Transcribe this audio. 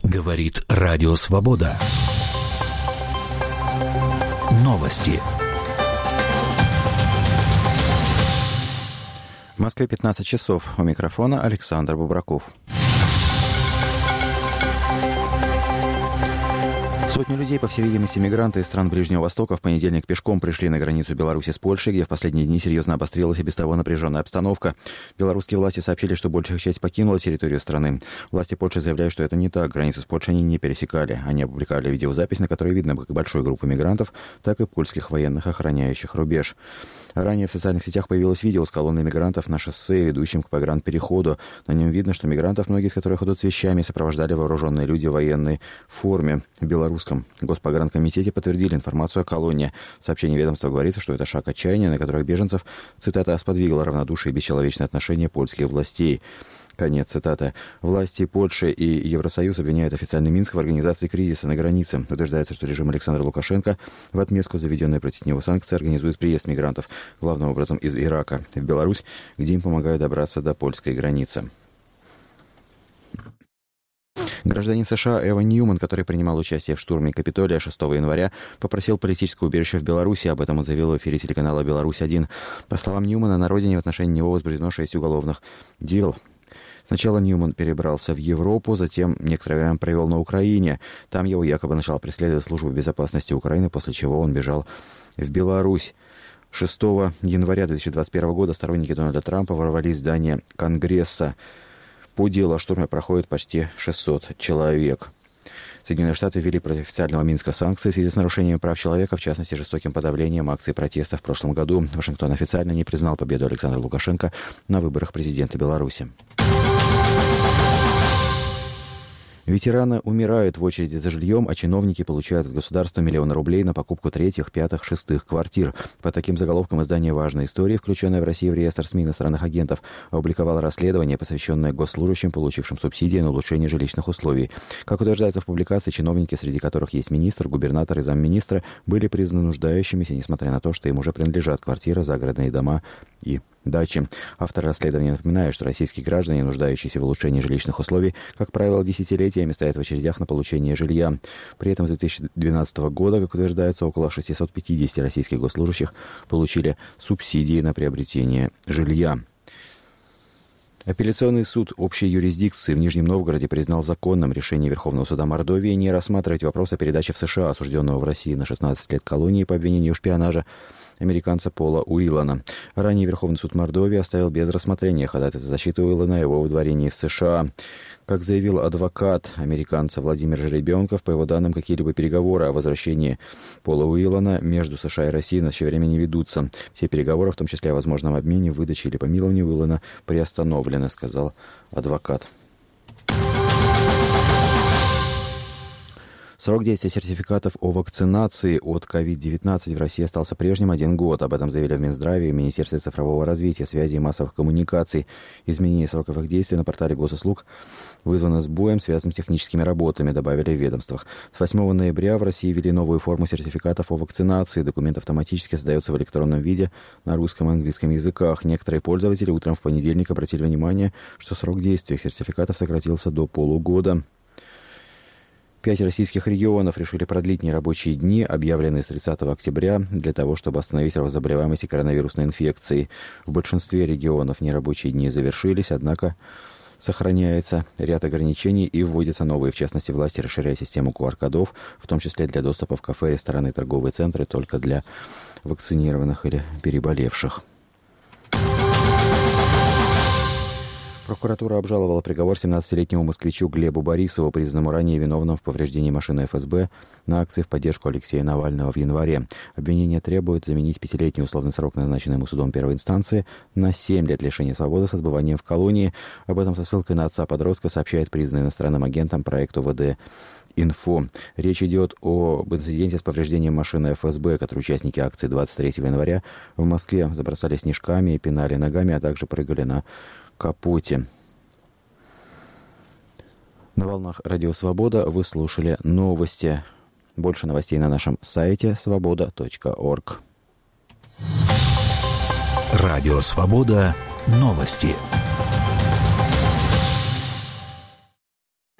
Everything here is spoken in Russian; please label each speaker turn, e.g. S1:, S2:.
S1: Говорит Радио Свобода. Новости.
S2: В Москве 15 часов. У микрофона Александр Бубраков. Сотни людей, по всей видимости, мигранты из стран Ближнего Востока, в понедельник пешком пришли на границу Беларуси с Польшей, где в последние дни серьезно обострилась и без того напряженная обстановка. Белорусские власти сообщили, что большая их часть покинула территорию страны. Власти Польши заявляют, что это не так. Границу с Польшей они не пересекали. Они опубликовали видеозапись, на которой видно как большую группу мигрантов, так и польских военных, охраняющих рубеж. Ранее в социальных сетях появилось видео с колонной мигрантов на шоссе, ведущем к погранпереходу. На нем видно, что мигрантов, многие из которых идут с вещами, сопровождали вооруженные люди в военной форме. В белорусском госпогранкомитете подтвердили информацию о колонне. В сообщении ведомства говорится, что это шаг отчаяния, на которых беженцев, цитата, «сподвигло равнодушие и бесчеловечное отношение польских властей». Конец цитаты. Власти Польши и Евросоюз обвиняют официальный Минск в организации кризиса на границе. Утверждается, что режим Александра Лукашенко в отместку за введенные против него санкции организует приезд мигрантов, главным образом из Ирака, в Беларусь, где им помогают добраться до польской границы. Гражданин США Эван Ньюман, который принимал участие в штурме Капитолия 6 января, попросил политическое убежище в Беларуси. Об этом он заявил в эфире телеканала «Беларусь-1». По словам Ньюмана, на родине в отношении него возбуждено 6 уголовных дел. Сначала Ньюман перебрался в Европу, затем некоторое время провел на Украине. Там его якобы начала преследовать служба безопасности Украины, после чего он бежал в Беларусь. 6 января 2021 года сторонники Дональда Трампа ворвались в здание Конгресса. По делу о штурме проходит почти 600 человек. Соединенные Штаты ввели против официального Минска санкции в связи с нарушением прав человека, в частности, жестоким подавлением акций протеста в прошлом году. Вашингтон официально не признал победу Александра Лукашенко на выборах президента Беларуси. Ветераны умирают в очереди за жильем, а чиновники получают от государства миллионы рублей на покупку третьих, пятых, шестых квартир. По таким заголовкам издание «Важные истории», включенное в России в реестр СМИ иностранных агентов, опубликовало расследование, посвященное госслужащим, получившим субсидии на улучшение жилищных условий. Как утверждается в публикации, чиновники, среди которых есть министр, губернатор и замминистра, были признаны нуждающимися, несмотря на то, что им уже принадлежат квартиры, загородные дома и дачи. Автор расследования напоминает, что российские граждане, нуждающиеся в улучшении жилищных условий, как правило, десятилетиями стоят в очередях на получение жилья. При этом с 2012 года, как утверждается, около 650 российских госслужащих получили субсидии на приобретение жилья. Апелляционный суд общей юрисдикции в Нижнем Новгороде признал законным решение Верховного суда Мордовии не рассматривать вопрос о передаче в США осужденного в России на 16 лет колонии по обвинению в шпионаже американца Пола Уиллана. Ранее Верховный суд Мордовии оставил без рассмотрения ходатайство защиты Уиллана о его выдворении в США. Как заявил адвокат американца Владимир Жеребенков, по его данным, какие-либо переговоры о возвращении Пола Уиллана между США и Россией в настоящее время не ведутся. Все переговоры, в том числе о возможном обмене, выдаче или помиловании Уиллана, приостановлены, сказал адвокат. Срок действия сертификатов о вакцинации от COVID-19 в России остался прежним 1 год. Об этом заявили в Минздраве и Министерстве цифрового развития, связи и массовых коммуникаций. Изменение сроков их действия на портале госуслуг вызвано сбоем, связанным с техническими работами, добавили в ведомствах. С 8 ноября в России ввели новую форму сертификатов о вакцинации. Документ автоматически создается в электронном виде на русском и английском языках. Некоторые пользователи утром в понедельник обратили внимание, что срок действия их сертификатов сократился до полугода. 5 российских регионов решили продлить нерабочие дни, объявленные с 30 октября, для того, чтобы остановить рост заболеваемости коронавирусной инфекцией. В большинстве регионов нерабочие дни завершились, однако сохраняется ряд ограничений и вводятся новые. В частности, власти расширяют систему QR-кодов, в том числе для доступа в кафе, рестораны и торговые центры только для вакцинированных или переболевших. Прокуратура обжаловала приговор 17-летнему москвичу Глебу Борисову, признанному ранее виновным в повреждении машины ФСБ на акции в поддержку Алексея Навального в январе. Обвинение требует заменить 5-летний условный срок, назначенный ему судом первой инстанции, на 7 лет лишения свободы с отбыванием в колонии. Об этом со ссылкой на отца подростка сообщает признанный иностранным агентом проект УВД «Инфо». Речь идет об инциденте с повреждением машины ФСБ, который участники акции 23 января в Москве забросали снежками и пинали ногами, а также прыгали на капоте. На волнах Радио Свобода вы слушали новости. Больше новостей на нашем сайте svoboda.org.
S1: Радио Свобода. Новости.